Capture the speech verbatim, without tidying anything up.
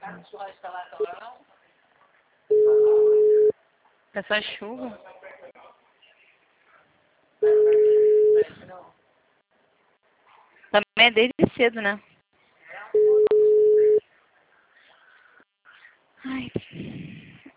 É só chuva? Também é desde cedo, né? Ai.